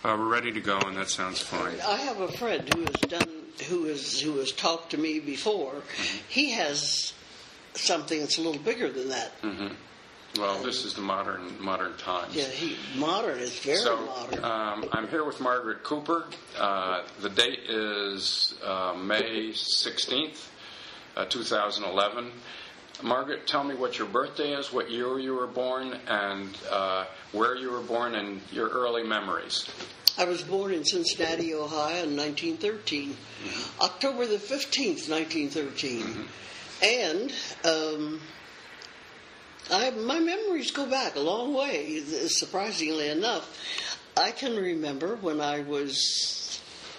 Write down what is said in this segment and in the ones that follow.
We're ready to go, and that sounds fine. I have a friend who has talked to me before. Mm-hmm. He has something that's a little bigger than that. Mm-hmm. Well, this is the modern times. Yeah, modern. It's very modern. I'm here with Margaret Cooper. The date is May 16th, 2011. Margaret, tell me what your birthday is, what year you were born, and where you were born, and your early memories. I was born in Cincinnati, Ohio in 1913. Mm-hmm. October the 15th, 1913. Mm-hmm. And my memories go back a long way, surprisingly enough. I can remember when I was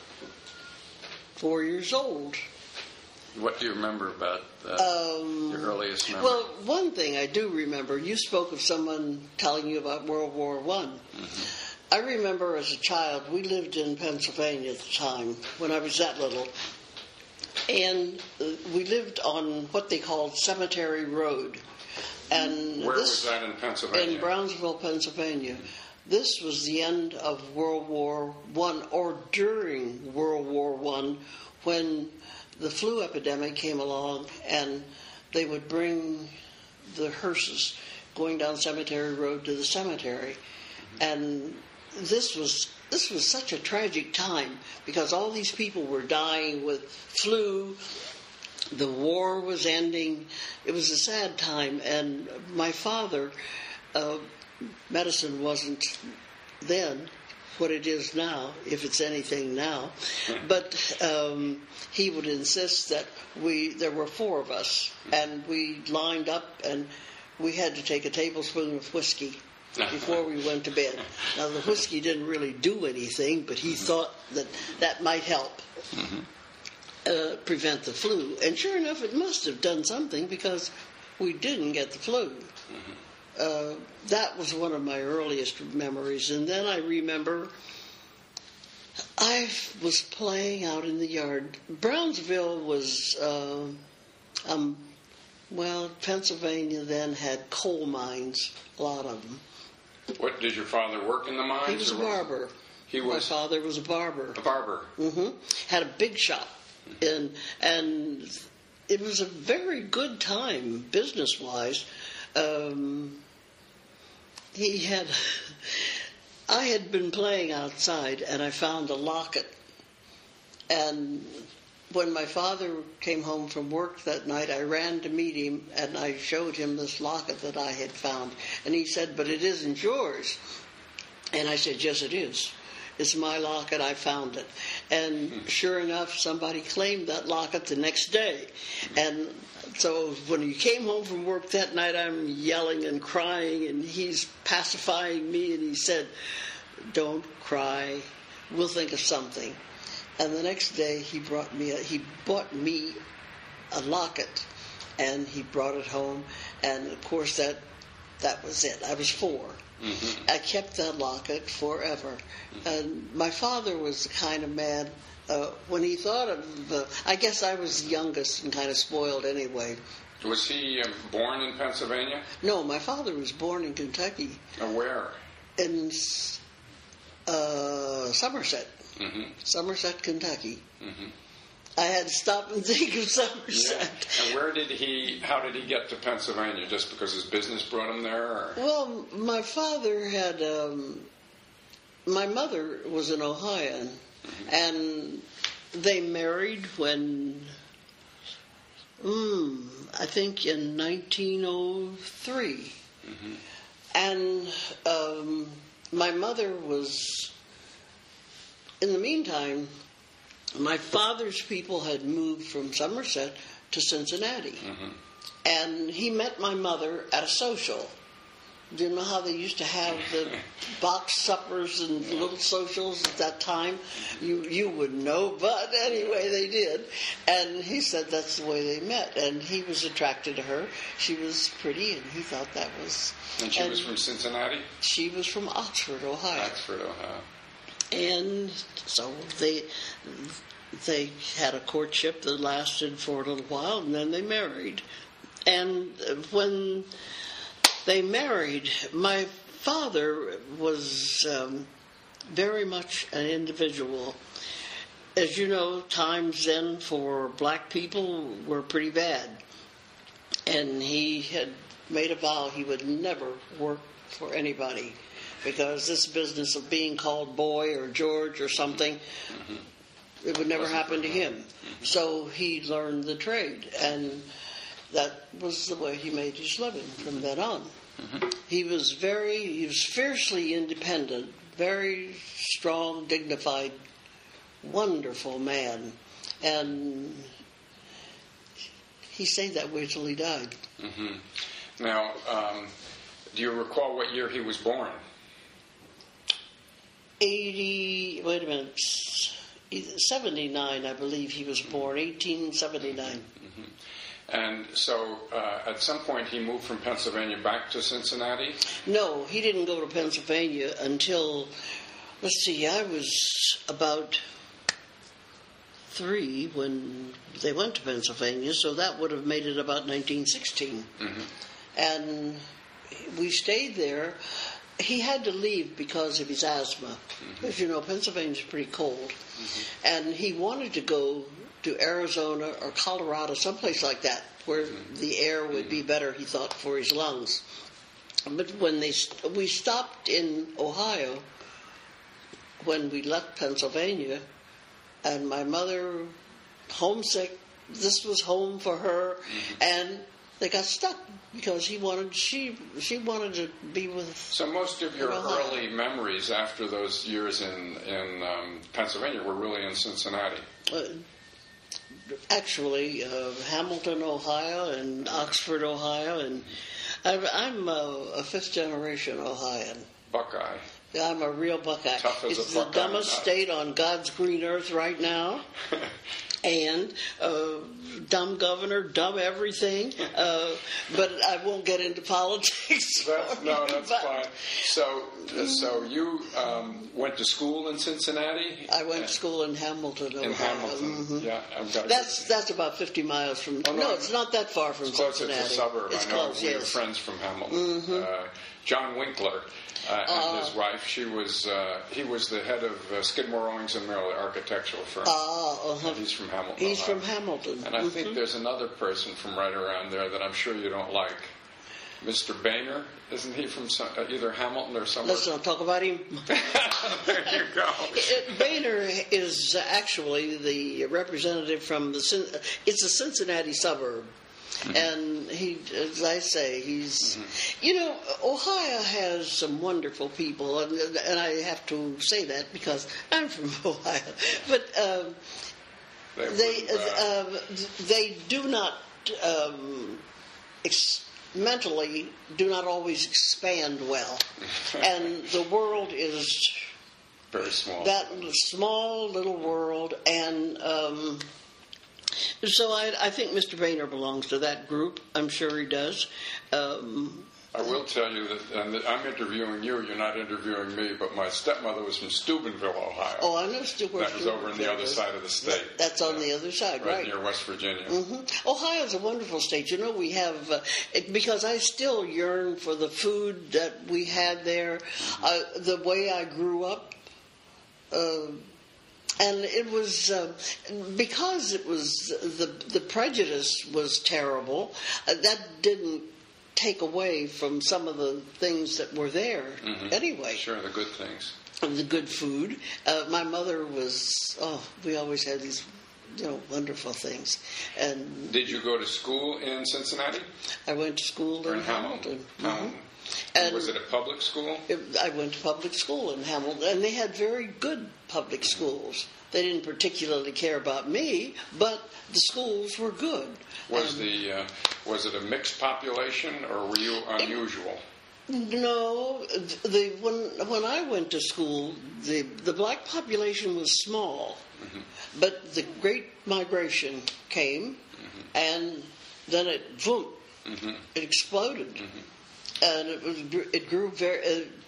4 years old. What do you remember about your earliest memory? Well, one thing I do remember, you spoke of someone telling you about World War I. Mm-hmm. I remember as a child, we lived in Pennsylvania at the time, when I was that little, and we lived on what they called Cemetery Road. And where was that in Pennsylvania? In Brownsville, Pennsylvania. This was the end of World War I, or during World War I, when the flu epidemic came along, and they would bring the hearses going down Cemetery Road to the cemetery. And this was such a tragic time, because all these people were dying with flu. The war was ending. It was a sad time, and my father, medicine wasn't then what it is now, if it's anything now, but he would insist that there were four of us, and we lined up, and we had to take a tablespoon of whiskey before we went to bed. Now, the whiskey didn't really do anything, but he thought that might help. Mm-hmm. Prevent the flu. And sure enough, it must have done something, because we didn't get the flu. Mm-hmm. That was one of my earliest memories. And then I remember I was playing out in the yard. Brownsville was, Pennsylvania then had coal mines, a lot of them. What, did your father work in the mines? He was a barber. My father was a barber. A barber. Mm-hmm. Had a big shop. And it was a very good time, business-wise. I had been playing outside, and I found a locket. And when my father came home from work that night, I ran to meet him, and I showed him this locket that I had found. And he said, "But it isn't yours." And I said, "Yes, it is. It's my locket. I found it." And sure enough, somebody claimed that locket the next day. And so when he came home from work that night, I'm yelling and crying, and he's pacifying me, and he said, "Don't cry. We'll think of something." And the next day, he bought me a locket, and he brought it home. And of course, that was it. I was 4. Mm-hmm. I kept that locket forever. Mm-hmm. And my father was the kind of man, when he thought of, I guess I was the youngest and kind of spoiled anyway. Was he born in Pennsylvania? No, my father was born in Kentucky. Where? In Somerset. Mm-hmm. Somerset, Kentucky. Mm-hmm. I had to stop and think of Somerset. Yeah. And how did he get to Pennsylvania? Just because his business brought him there? Or? Well, my father had, my mother was an Ohioan, mm-hmm. and they married when, I think in 1903. Mm-hmm. And my mother was, in the meantime, my father's people had moved from Somerset to Cincinnati. Mm-hmm. And he met my mother at a social. Do you know how they used to have the box suppers and little socials at that time? You wouldn't know, but anyway, they did. And he said that's the way they met. And he was attracted to her. She was pretty, and he thought that was... And she was from Cincinnati? She was from Oxford, Ohio. Oxford, Ohio. And so they had a courtship that lasted for a little while, and then they married. And when they married, my father was very much an individual. As you know, times then for black people were pretty bad. And he had made a vow he would never work for anybody, because this business of being called boy or George or something, it would never happen to him. So he learned the trade, and that was the way he made his living from then on. He was fiercely independent, very strong, dignified, wonderful man, and he stayed that way till he died. Now, do you recall what year he was born? 79, I believe he was born, 1879. And so at some point he moved from Pennsylvania back to Cincinnati? No, he didn't go to Pennsylvania until, let's see, I was about 3 when they went to Pennsylvania, so that would have made it about 1916. And we stayed there. He had to leave because of his asthma. As you know, Pennsylvania's pretty cold. And he wanted to go to Arizona or Colorado, someplace like that, where the air would be better, he thought, for his lungs. But when we stopped in Ohio when we left Pennsylvania, and my mother, homesick, this was home for her, and they got stuck because she wanted to be with. So most of your early memories after those years in Pennsylvania were really in Cincinnati. Actually, Hamilton, Ohio, and Oxford, Ohio, and I'm a fifth-generation Ohioan. Buckeye. I'm a real Buckeye. Tough as it's a the dumbest state on God's green earth right now. And dumb governor, dumb everything. But I won't get into politics. That's fine. So you went to school in Cincinnati? I went to school in Hamilton, Ohio. In Hamilton, yeah. That's about 50 miles from. No, it's not that far from Cincinnati. It's a suburb. It's I know close, we have yes. friends from Hamilton. John Winkler. And his wife, he was the head of Skidmore, Owings and Merrill, the architectural firm. And he's from Hamilton. He's from Hamilton. And I think there's another person from right around there that I'm sure you don't like. Mr. Boehner, isn't he from either Hamilton or somewhere? Let's not talk about him. There you go. Boehner is actually the representative from it's a Cincinnati suburb. And he, as I say, he's, Ohio has some wonderful people, and I have to say that because I'm from Ohio. But they do not mentally do not always expand well, and the world is very small. That small little world, and. So I think Mr. Boehner belongs to that group. I'm sure he does. I will tell you that I'm interviewing you. You're not interviewing me. But my stepmother was from Steubenville, Ohio. Oh, I know Steubenville. That was over on the other side of the state. That's on the other side, right? Near West Virginia. Ohio's a wonderful state. We have, because I still yearn for the food that we had there, the way I grew up. And it was because it was the prejudice was terrible. That didn't take away from some of the things that were there anyway. Sure, the good things. The good food. My mother was. We always had these, wonderful things. And did you go to school in Cincinnati? I went to school in Hamilton. And was it a public school? I went to public school in Hamilton, and they had very good public schools. They didn't particularly care about me, but the schools were good. Was it a mixed population, or were you unusual? No, when I went to school, the black population was small, but the Great Migration came, and then it it exploded. And it grew very.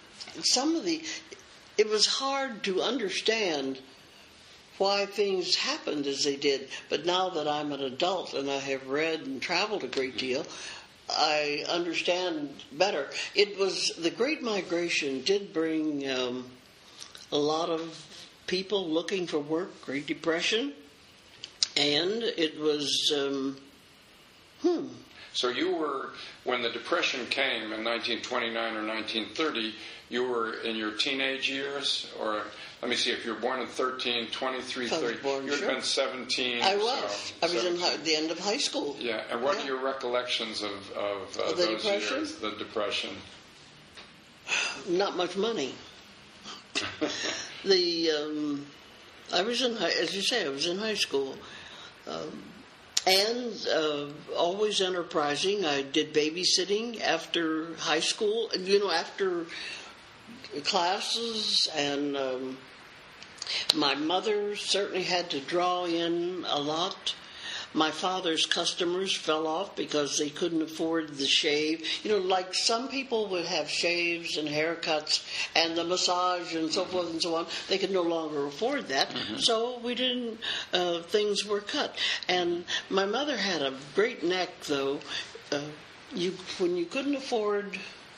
It was hard to understand why things happened as they did. But now that I'm an adult and I have read and traveled a great deal, I understand better. The Great Migration did bring a lot of people looking for work, Great Depression, and it was, So you were, when the Depression came in 1929 or 1930, you were in your teenage years? Or, let me see, if you were born in 13, 23, 30, you had been 17. I was. So, I was in the end of high school. Yeah, and what are your recollections of those Depression? years, the Depression? Not much money. I was in, as you say, I was in high school. And always enterprising. I did babysitting after high school, after classes, and my mother certainly had to draw in a lot. My father's customers fell off because they couldn't afford the shave. Like some people would have shaves and haircuts and the massage and so forth and so on. They could no longer afford that. Mm-hmm. So we didn't, things were cut. And my mother had a great neck, though. When you couldn't afford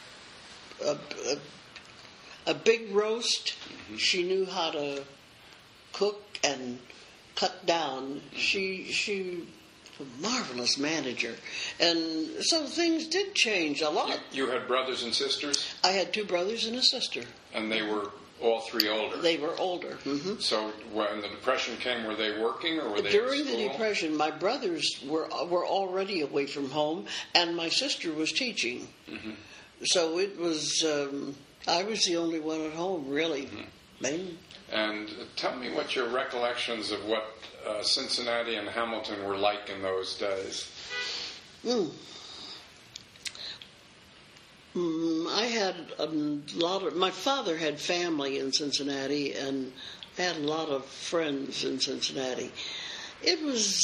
a big roast, mm-hmm. she knew how to cook and cut down. She was a marvelous manager. And so things did change a lot. You had brothers and sisters? I had 2 brothers and a sister. And they were all 3 older? They were older. Mm-hmm. So when the Depression came, were they working or were they During in school? the Depression, my brothers were already away from home, and my sister was teaching. Mm-hmm. So it was, I was the only one at home, really. Mm-hmm. And tell me what your recollections of what Cincinnati and Hamilton were like in those days. I had a lot of... My father had family in Cincinnati, and I had a lot of friends in Cincinnati. It was...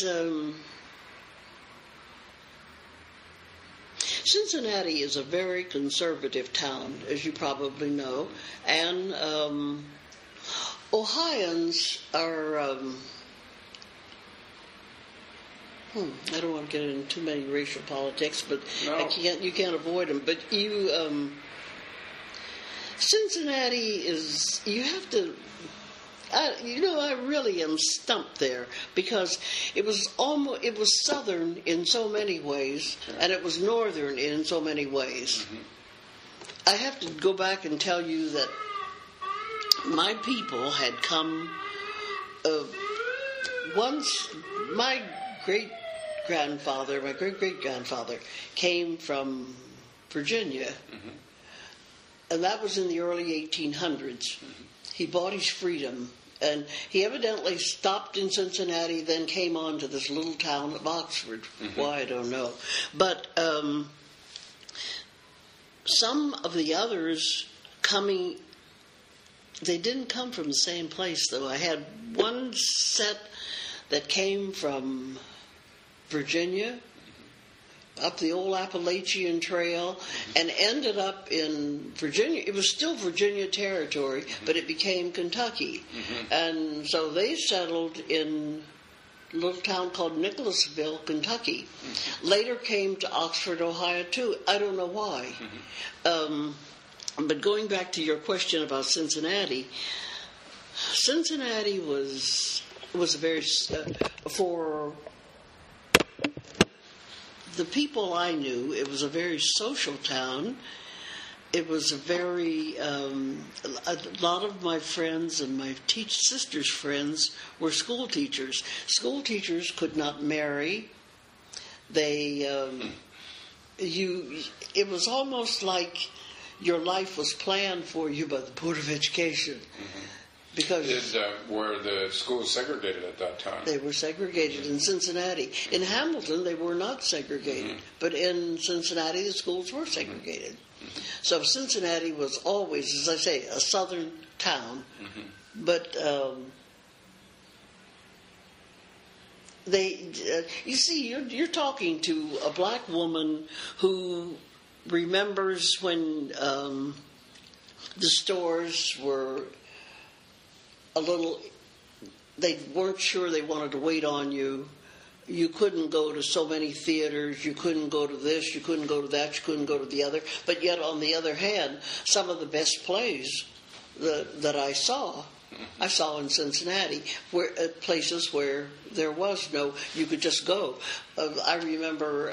Cincinnati is a very conservative town, as you probably know, and... Ohioans are, I don't want to get into too many racial politics, but no. You can't avoid them. But Cincinnati is, you have to, I really am stumped there, because it was southern in so many ways, and it was northern in so many ways. Mm-hmm. I have to go back and tell you that my people had come once. My great-great-grandfather came from Virginia, mm-hmm. and that was in the early 1800s. Mm-hmm. He bought his freedom, and he evidently stopped in Cincinnati, then came on to this little town of Oxford. Mm-hmm. Why, I don't know. But some of the others coming... They didn't come from the same place, though. I had one set that came from Virginia, up the old Appalachian Trail, and ended up in Virginia. It was still Virginia territory, but it became Kentucky. Mm-hmm. And so they settled in a little town called Nicholasville, Kentucky. Mm-hmm. Later came to Oxford, Ohio, too. I don't know why. Mm-hmm. But going back to your question about Cincinnati was a very, for the people I knew, it was a very social town. It was a very, a lot of my friends and my sister's friends were school teachers. School teachers could not marry. It was almost like your life was planned for you by the Board of Education. Mm-hmm. Because were the schools segregated at that time? They were segregated in Cincinnati. In Hamilton, they were not segregated. Mm-hmm. But in Cincinnati, the schools were segregated. Mm-hmm. So Cincinnati was always, as I say, a southern town. Mm-hmm. But you see, you're talking to a black woman who remembers when the stores were a little, they weren't sure they wanted to wait on you. You couldn't go to so many theaters, you couldn't go to this, you couldn't go to that, you couldn't go to the other. But yet, on the other hand, some of the best plays that I saw in Cincinnati, where places where there was no, you could just go. I remember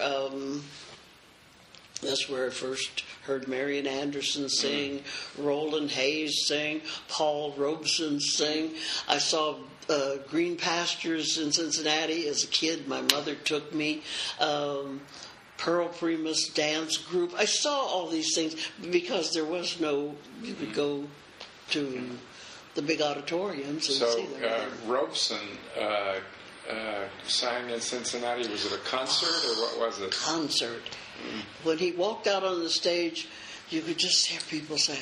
that's where I first heard Marian Anderson sing, Roland Hayes sing, Paul Robeson sing. I saw Green Pastures in Cincinnati as a kid. My mother took me. Pearl Primus dance group. I saw all these things because there was no, you could go to the big auditoriums and see them. So Robeson sang in Cincinnati. Was it a concert or what was it? Concert. When he walked out on the stage, you could just hear people say,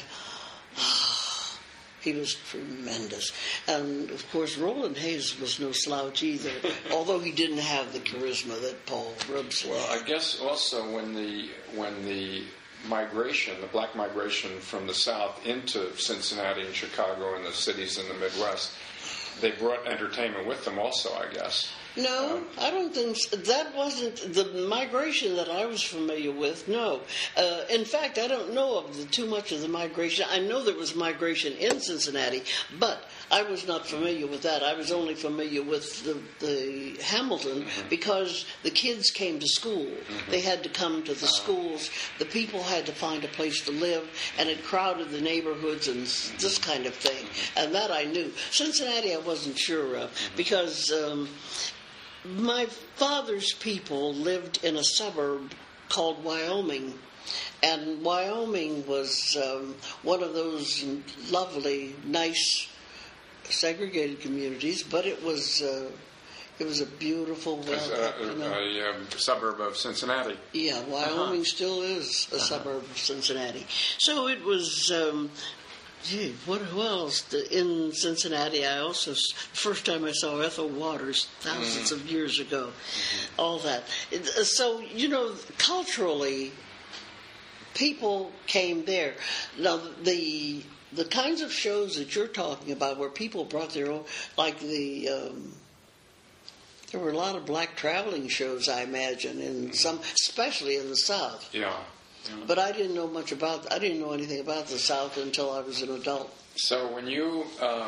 he was tremendous. And, of course, Roland Hayes was no slouch either, although he didn't have the charisma that Paul Robeson had. Well, I guess also when the migration, the black migration from the South into Cincinnati and Chicago and the cities in the Midwest, they brought entertainment with them also, I guess. No, I don't think so. That wasn't the migration that I was familiar with. No. In fact, I don't know of too much of the migration. I know there was migration in Cincinnati, but I was not familiar with that. I was only familiar with the Hamilton because the kids came to school. They had to come to the schools. The people had to find a place to live, and it crowded the neighborhoods and this kind of thing. And that I knew. Cincinnati I wasn't sure of because my father's people lived in a suburb called Wyoming, and Wyoming was one of those lovely, nice, segregated communities, but it was a beautiful, a suburb of Cincinnati. Yeah, Wyoming still is a suburb of Cincinnati. So it was. Who else? In Cincinnati, I also, first time I saw Ethel Waters, thousands of years ago, all that. So, culturally, people came there. Now, the kinds of shows that you're talking about where people brought their own, like there were a lot of black traveling shows, I imagine, in some, especially in the South. Yeah. But I didn't know I didn't know anything about the South until I was an adult. So when you,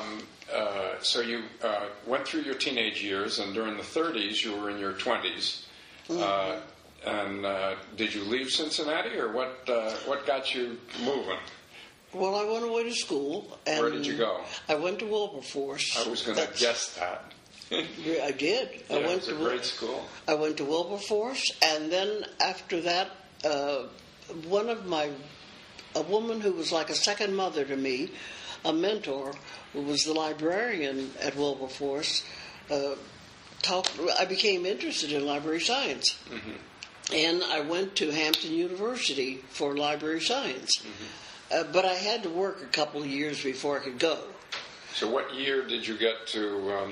went through your teenage years, and during the 30s you were in your 20s, and did you leave Cincinnati, or what got you moving? Well, I went away to school. And where did you go? I went to Wilberforce. I was going to guess that. I did. Yeah, it was a great school. I went to Wilberforce, and then after that, a woman who was like a second mother to me, a mentor, who was the librarian at Wilberforce, I became interested in library science. And I went to Hampton University for library science. But I had to work a couple of years before I could go. So what year did you get to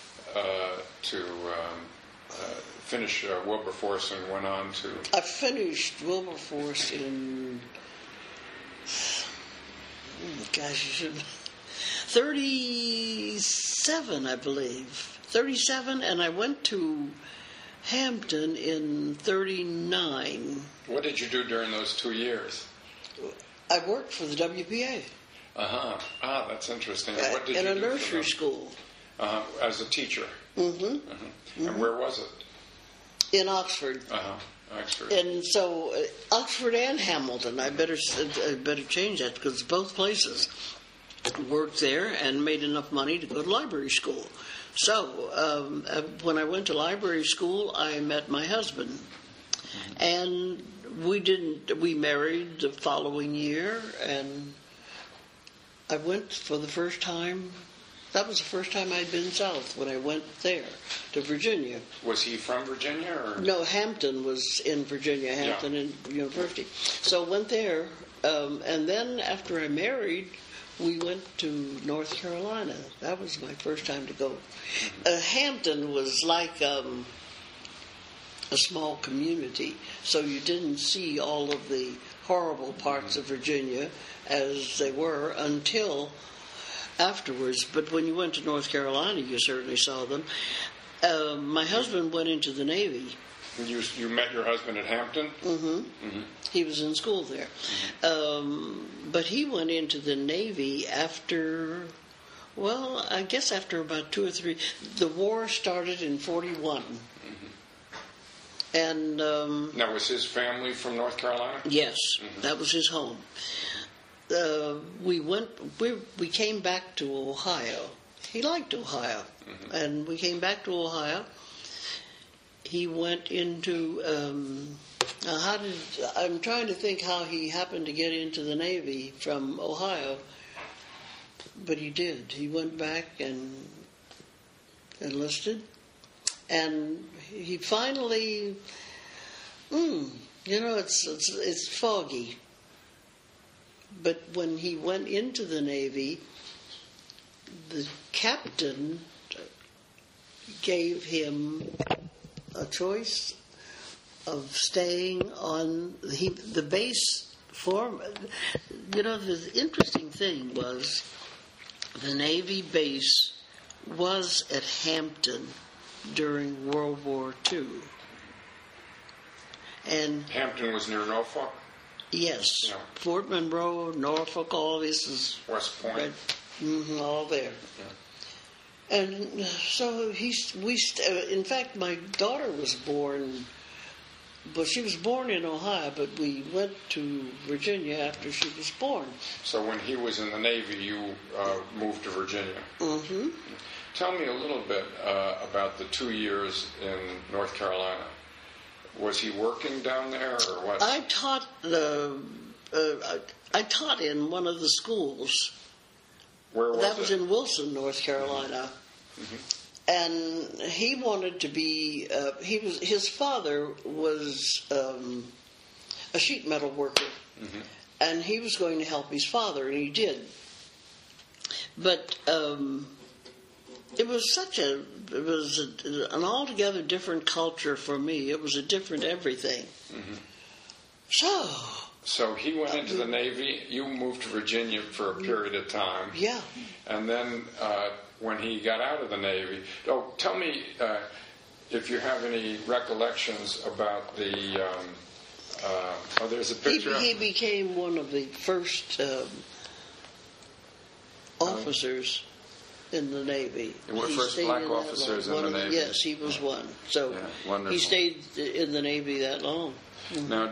finish Wilberforce and went on to... I finished Wilberforce in... 37, I believe. 37, and I went to Hampton in 39. What did you do during those 2 years? I worked for the WPA. That's interesting. What did in you a do nursery school. As a teacher? And where was it? In Oxford. Oxford. And so Oxford and Hamilton. I better change that because both places worked there and made enough money to go to library school. So when I went to library school, I met my husband, and we married the following year, and I went for the first time. That was the first time I'd been south, when I went there to Virginia. Was he from Virginia? Or? No, Hampton was in Virginia, Hampton University. So I went there, and then after I married, we went to North Carolina. That was my first time to go. Hampton was like a small community, so you didn't see all of the horrible parts of Virginia as they were until afterwards. But when you went to North Carolina, you certainly saw them. My husband went into the Navy, You met your husband at Hampton? He was in school there. But he went into the Navy after, well, I guess after about 2 or 3. The war started in 41. And now, was his family from North Carolina? yes, that was his home. We came back to Ohio. He liked Ohio, and we came back to Ohio. He went into. I'm trying to think how he happened to get into the Navy from Ohio, but he did. He went back and enlisted, and he finally. It's foggy. But when he went into the Navy, the captain gave him a choice of staying on the base form. The interesting thing was the Navy base was at Hampton during World War II. And Hampton was near Norfolk? Yes. Yeah. Fort Monroe, Norfolk, all this is West Point. all there. Yeah. And so in fact, my daughter was born, but she was born in Ohio, but we went to Virginia after she was born. So when he was in the Navy, you moved to Virginia. Mm-hmm. Tell me a little bit about the 2 years in North Carolina. Was he working down there, or what? I taught in one of the schools. Where was that it? was in Wilson, North Carolina. And he wanted to be. His father was a sheet metal worker, and he was going to help his father, and he did. But it was an altogether different culture for me. It was a different everything. So he went into the Navy. You moved to Virginia for a period of time. Yeah. And then when he got out of the Navy, tell me if you have any recollections about the. There's a picture. He became one of the first officers in the Navy. There were first black officers in the Navy. Yes, he was one. So he stayed in the Navy that long. Now,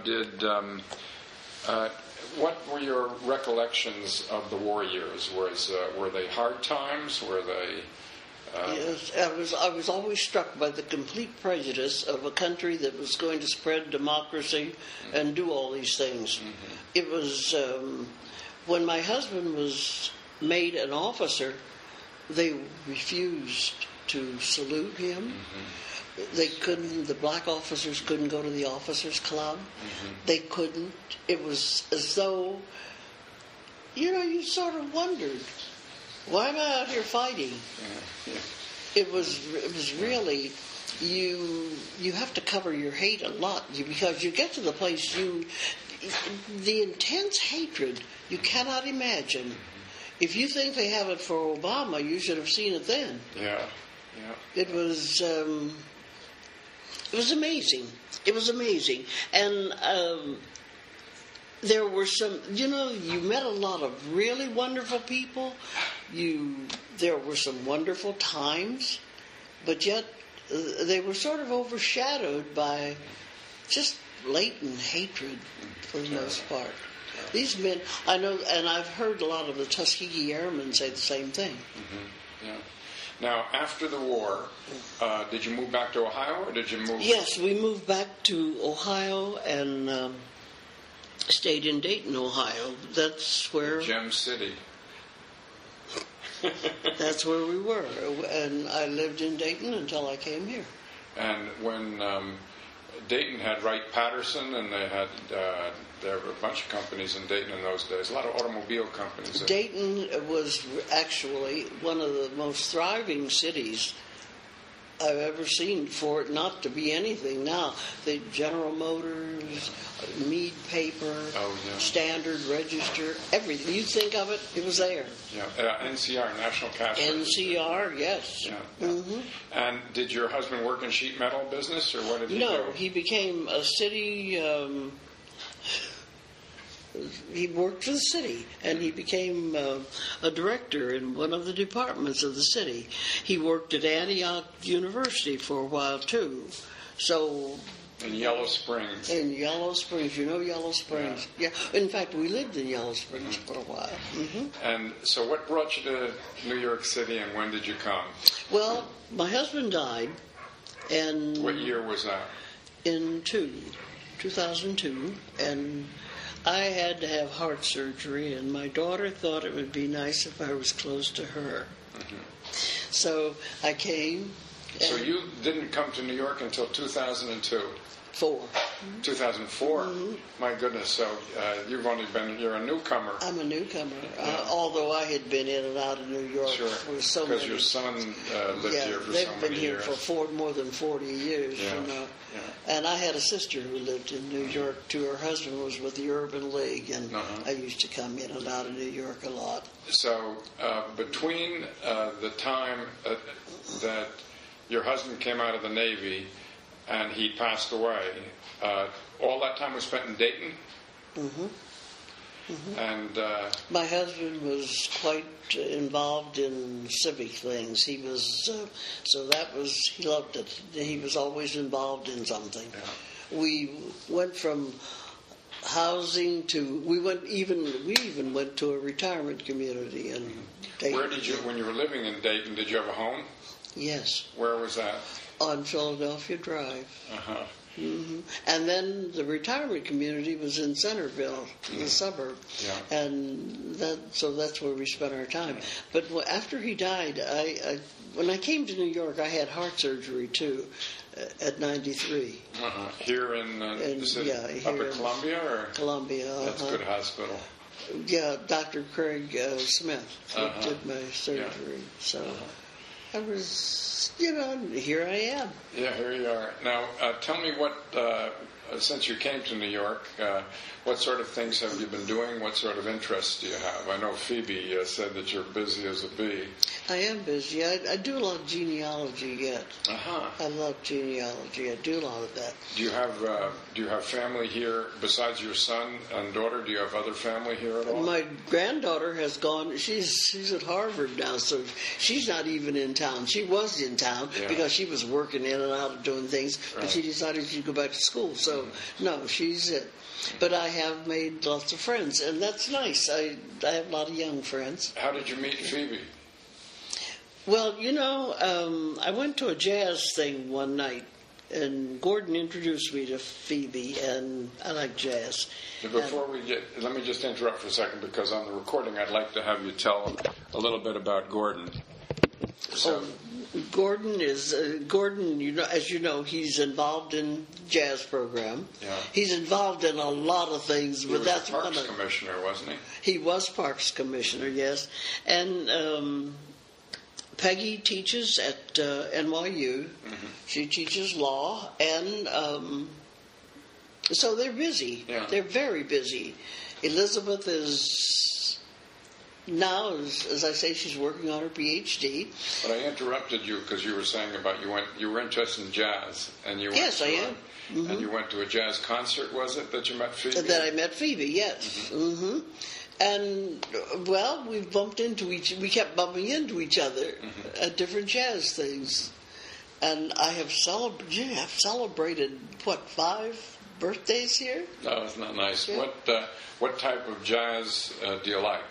what were your recollections of the war years? Were they hard times? Were they? Yes, I was always struck by the complete prejudice of a country that was going to spread democracy and do all these things. It was when my husband was made an officer, they refused to salute him. They couldn't. The black officers couldn't go to the officers' club. They couldn't. It was as though, you sort of wondered, why am I out here fighting? It was really, you have to cover your hate a lot because you get to the place the intense hatred you cannot imagine. If you think they have it for Obama, you should have seen it then. Yeah. It was amazing. It was amazing. And there were some, you met a lot of really wonderful people. There were some wonderful times, but yet they were sort of overshadowed by just blatant hatred for the most part. These men, I know, and I've heard a lot of the Tuskegee Airmen say the same thing. Yeah. Now, after the war, did you move back to Ohio, or did you move? Yes, we moved back to Ohio and stayed in Dayton, Ohio. That's where Gem City. That's where we were, and I lived in Dayton until I came here. And when Dayton had Wright-Patterson, and there were a bunch of companies in Dayton in those days, a lot of automobile companies. Dayton was actually one of the most thriving cities I've ever seen for it not to be anything now. The General Motors, Mead Paper, Standard Register, everything. You think of it, it was there. Yeah, NCR, National Cash Register. NCR, yes. Yeah. Mm-hmm. And did your husband work in sheet metal business, or what did he do? No, he became a city... he worked for the city, and he became a director in one of the departments of the city. He worked at Antioch University for a while, too. So... In Yellow Springs. In Yellow Springs. You know Yellow Springs? Yeah. In fact, we lived in Yellow Springs for a while. Mm-hmm. And so what brought you to New York City, and when did you come? Well, my husband died, and... What year was that? In 2002, and... I had to have heart surgery, and my daughter thought it would be nice if I was close to her. Mm-hmm. So I came. So you didn't come to New York until 2002? 2004? Mm-hmm. My goodness, so you're a newcomer. I'm a newcomer, although I had been in and out of New York for so many years. Because your son lived here for so many years. They've been here for more than 40 years, Yeah. And I had a sister who lived in New York, too. Her husband was with the Urban League, and I used to come in and out of New York a lot. So between the time that your husband came out of the Navy and he passed away, all that time was spent in Dayton? Mm-hmm. Mm-hmm. And my husband was quite involved in civic things. He was he loved it. He was always involved in something. Yeah. We went from housing to we even went to a retirement community in Dayton. Where did you, when you were living in Dayton, did you have a home? Yes. Where was that? On Philadelphia Drive. Uh-huh. Mm-hmm. And then the retirement community was in Centerville, the suburb, and that's where we spent our time. But after he died, when I came to New York, I had heart surgery too, at 93. Here in the city, up at Columbia, or Columbia. That's a good hospital. Yeah, Dr. Craig Smith did my surgery. So I was, here I am. Yeah, here you are. Now, tell me what, since you came to New York, what sort of things have you been doing? What sort of interests do you have? I know Phoebe said that you're busy as a bee. I am busy. I do a lot of genealogy yet. I love genealogy. I do a lot of that. Do you have family here besides your son and daughter? Do you have other family here at all? My granddaughter has gone. She's at Harvard now, so she's not even in town. She was in town because she was working in and out of doing things, but she decided she'd go back to school. So no, she's it. But I have made lots of friends, and that's nice. I have a lot of young friends. How did you meet Phoebe? Well, I went to a jazz thing one night, and Gordon introduced me to Phoebe, and I like jazz. Before let me just interrupt for a second, because on the recording I'd like to have you tell a little bit about Gordon. So. Gordon is as you know, he's involved in jazz program. Yeah. He's involved in a lot of things, but that's one of. He was Parks Commissioner, wasn't he? He was Parks Commissioner, yes. And Peggy teaches at NYU. Mm-hmm. She teaches law, and so they're busy. Yeah. They're very busy. Elizabeth is. Now, as I say, she's working on her PhD. But I interrupted you because you were saying about you were interested in jazz, and you went yes, I am. Mm-hmm. And you went to a jazz concert, was it, that you met Phoebe? That I met Phoebe, yes. Mm-hmm. Mm-hmm. And we bumped into we kept bumping into each other at different jazz things, and I have celebrated 5 birthdays here. Oh, that's not nice. Yeah. What type of jazz do you like?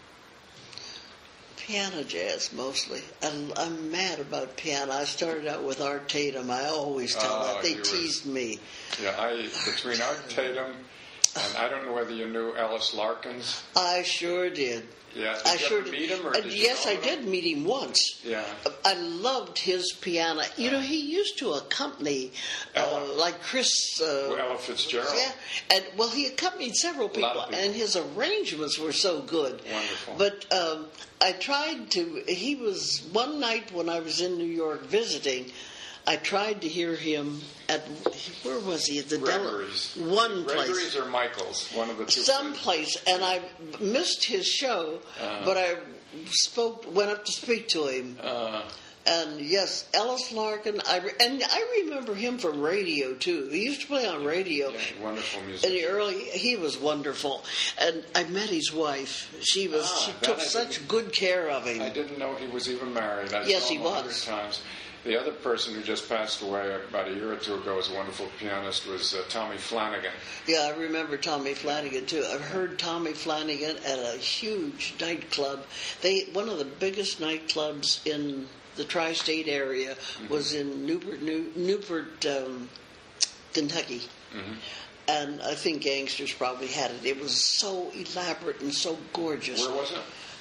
Piano jazz, mostly. I'm mad about piano. I started out with Art Tatum. I always tell that. They teased me. Yeah, between Art Tatum and I don't know whether you knew Ellis Larkins. I sure did. Yeah, did you ever meet him? Or did yes, I did meet him once. Yeah. I loved his piano. He used to accompany, like Chris... Ella Fitzgerald. Yeah, and he accompanied several people, and his arrangements were so good. Wonderful. But I tried to... He was... One night when I was in New York visiting, I tried to hear him at, where was he? At the Gregory's. one place. Gregory's or Michael's, one of the two. Someplace, and I missed his show, but I went up to speak to him. And yes, Ellis Larkin, I remember him from radio too. He used to play on radio. Yeah, wonderful musician. He was wonderful. And I met his wife. She took such good care of him. I didn't know he was even married. Yes, he saw him was. 100 times. The other person who just passed away about a year or two ago, was a wonderful pianist, was Tommy Flanagan. Yeah, I remember Tommy Flanagan too. I've heard Tommy Flanagan at a huge nightclub. One of the biggest nightclubs in the tri-state area was in Newport, Kentucky. Mm-hmm. And I think Gangsters probably had it. It was so elaborate and so gorgeous. Where was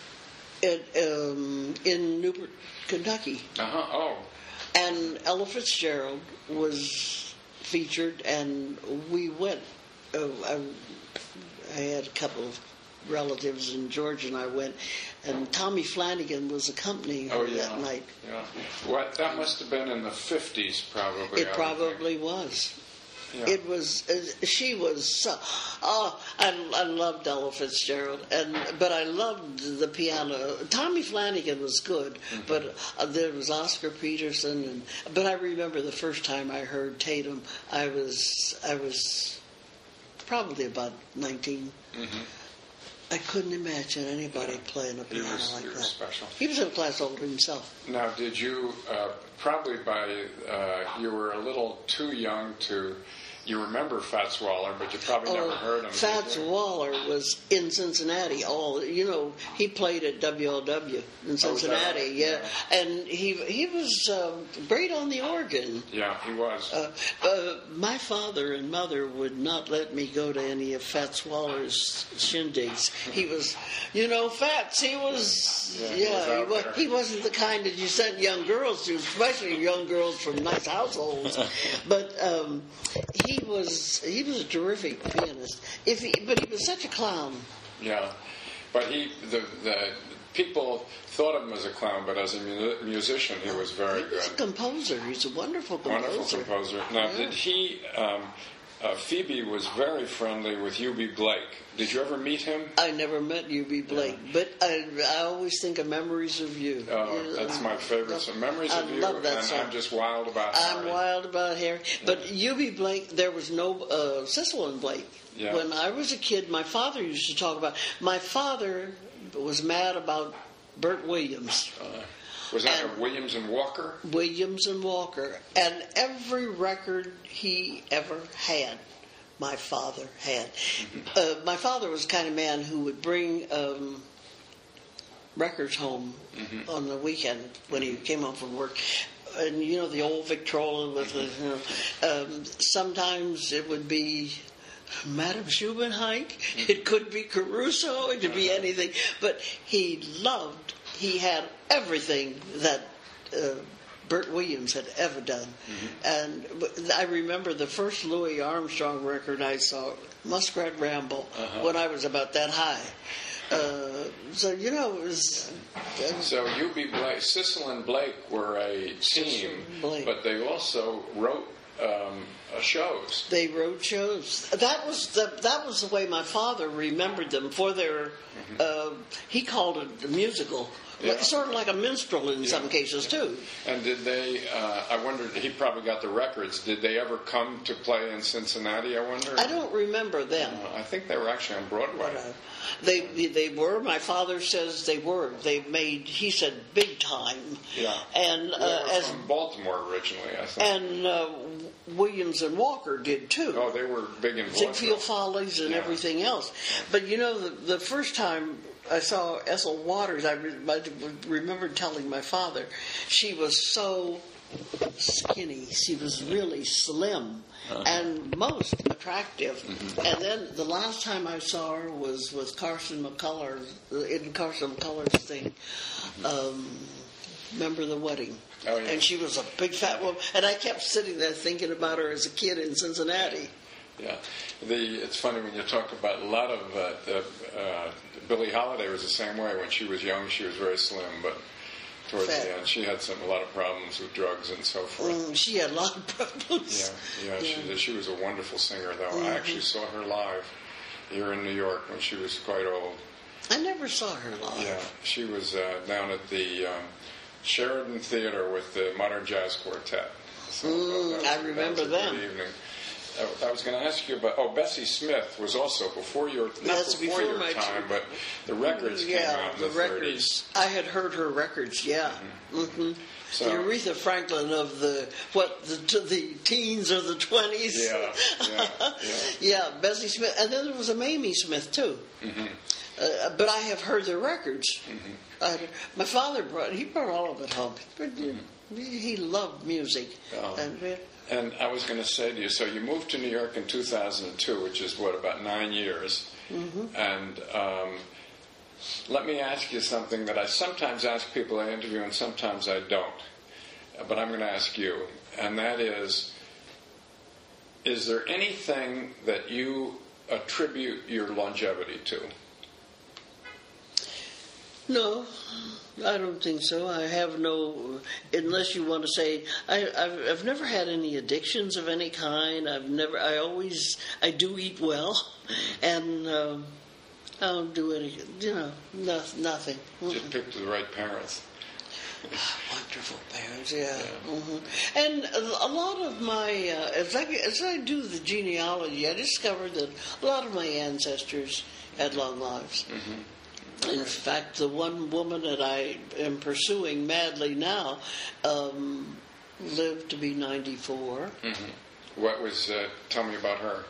it? In Newport, Kentucky. Uh-huh. Oh. And Ella Fitzgerald was featured, and we went. I had a couple of relatives, and George and I went, and Tommy Flanagan was accompanying her that night. Yeah. Well, that must have been in the 50s, probably. It probably was. Yeah. It was. She was so. Oh, I loved Ella Fitzgerald, but I loved the piano. Tommy Flanagan was good, but there was Oscar Peterson, but I remember the first time I heard Tatum. I was probably about 19. Mm-hmm. I couldn't imagine anybody playing a piano like that. He was special. He was in a class older himself. Now, did you probably you were a little too young to? You remember Fats Waller, but you probably never heard him. Fats Waller was in Cincinnati. He played at WLW in Cincinnati. Right? Yeah, and he was great on the organ. Yeah, he was. My father and mother would not let me go to any of Fats Waller's shindigs. He was, Fats. He was. He wasn't the kind that you sent young girls to, especially young girls from nice households. But he was a terrific pianist. But he was such a clown. Yeah, but the people thought of him as a clown, but as a musician, he was very good. He's a composer. He's a wonderful composer. Wonderful composer. Now, did he? Phoebe was very friendly with U.B. Blake. Did you ever meet him? I never met U.B. Blake, but I always think of Memories of You. Oh, that's my favorite song. Memories of You. I love that song. I'm just wild about Harry. I'm wild about Harry. But U.B. Blake, there was no Cecil and Blake. Yeah. When I was a kid, my father used to talk about. My father was mad about Bert Williams. Was that Williams and Walker? Williams and Walker. And every record he ever had, my father had. Mm-hmm. My father was the kind of man who would bring records home on the weekend when he came home from work. And, the old Victrola with sometimes it would be Madame Schubinheink. It could be Caruso. It could be anything. But he had everything that Bert Williams had ever done. Mm-hmm. And I remember the first Louis Armstrong record I saw, Muskrat Ramble, when I was about that high. It was... So U.B. Blake, Cecil and Blake were a team, but they also wrote shows. They wrote shows. That was the way my father remembered them. For their, he called it a musical. Yeah. Sort of like a minstrel in some cases, too. And did they, I wondered, he probably got the records. Did they ever come to play in Cincinnati, I wonder? I don't remember them. I think they were actually on Broadway. They were. My father says they were. They made, he said, big time. Yeah. And they were from Baltimore originally, I think. And Williams and Walker did, too. Oh, they were big in Baltimore. Ziegfeld Follies and everything else. But, the first time I saw Ethel Waters, I remember telling my father, she was so skinny. She was really slim and most attractive. Mm-hmm. And then the last time I saw her was with Carson McCullers, in Carson McCullers' thing, Remember the Wedding. Oh, yeah. And she was a big fat woman. And I kept sitting there thinking about her as a kid in Cincinnati. Yeah. It's funny when you talk about a lot of Billie Holiday was the same way. When she was young, she was very slim, but towards the end. She had a lot of problems with drugs and so forth. She had a lot of problems. Yeah. She was a wonderful singer, though. I actually saw her live here in New York when she was quite old. I never saw her live. Yeah, she was down at the Sheridan Theater with the Modern Jazz Quartet. So I remember them. Good evening. I was going to ask you about. Bessie Smith was also before your before your time, but the records came out in the records. 30s. I had heard her records. Yeah. Mm-hmm. So, the Aretha Franklin of the teens or the 20s. Yeah. Bessie Smith, and then there was a Mamie Smith too. Mm-hmm. But I have heard their records. Mm-hmm. My father brought all of it home. He loved music. Oh. And I was going to say to you, so you moved to New York in 2002, which is about 9 years. Mm-hmm. And let me ask you something that I sometimes ask people I interview and sometimes I don't. But I'm going to ask you, and that is there anything that you attribute your longevity to? No, I don't think so. I have no, unless you want to say, I've never had any addictions of any kind. I do eat well, and I don't do any, nothing. Just picked the right parents. Wonderful parents, yeah. Mm-hmm. And a lot of my, as I do the genealogy, I discovered that a lot of my ancestors had long lives. Mm-hmm. In fact, the one woman that I am pursuing madly now lived to be 94. Mm-hmm. What was? Tell me about her.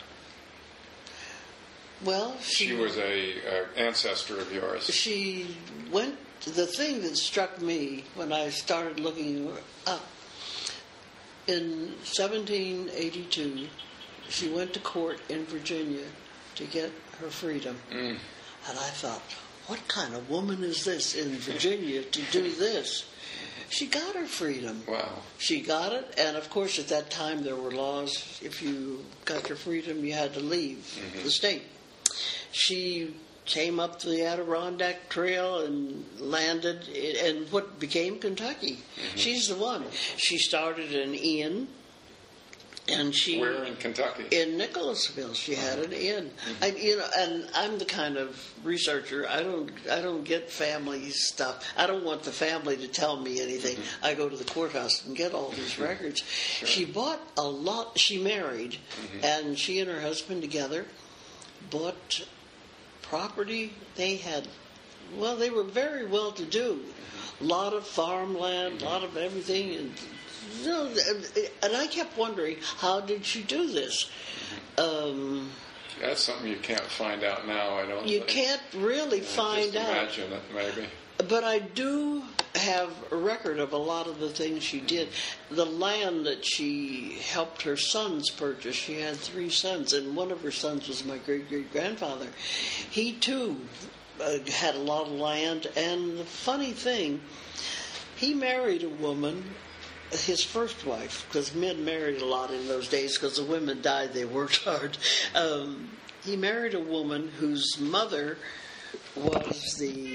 Well, she was a ancestor of yours. She went. The thing that struck me when I started looking her up in 1782, she went to court in Virginia to get her freedom, and I thought, what kind of woman is this in Virginia to do this? She got her freedom. Wow. She got it, and of course at that time there were laws. If you got your freedom, you had to leave the state. She came up the Adirondack Trail and landed in what became Kentucky. Mm-hmm. She's the one. She started an inn. And where in Kentucky? In Nicholasville, she had an inn. Mm-hmm. And I'm the kind of researcher. I don't get family stuff. I don't want the family to tell me anything. Mm-hmm. I go to the courthouse and get all these records. Sure. She bought a lot. She married, and she and her husband together bought property. They were very well to do. A lot of farmland, a lot of everything, and I kept wondering, how did she do this? That's something you can't find out now, I don't think. You can't really find out. Imagine it, maybe. But I do have a record of a lot of the things she did. The land that she helped her sons purchase, she had 3 sons, and one of her sons was my great-great-grandfather. He, too, had a lot of land, and the funny thing, he married a woman, his first wife, because men married a lot in those days because the women died, they worked hard. He married a woman whose mother was the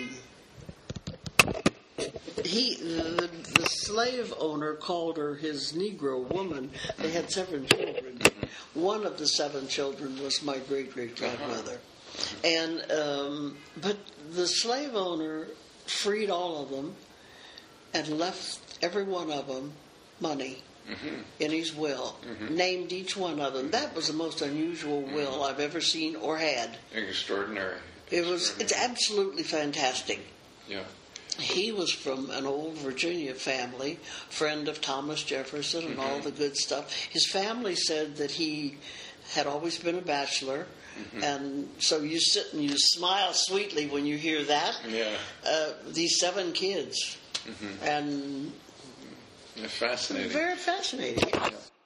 slave owner called her his Negro woman. They had 7 children. One of the 7 children was my great-great-grandmother. And but the slave owner freed all of them and left every one of them money in his will, named each one of them. That was the most unusual will I've ever seen or had. Extraordinary. It's absolutely fantastic. Yeah. He was from an old Virginia family, friend of Thomas Jefferson and all the good stuff. His family said that he had always been a bachelor, and so you sit and you smile sweetly when you hear that. Yeah. These 7 kids, and fascinating. Very fascinating.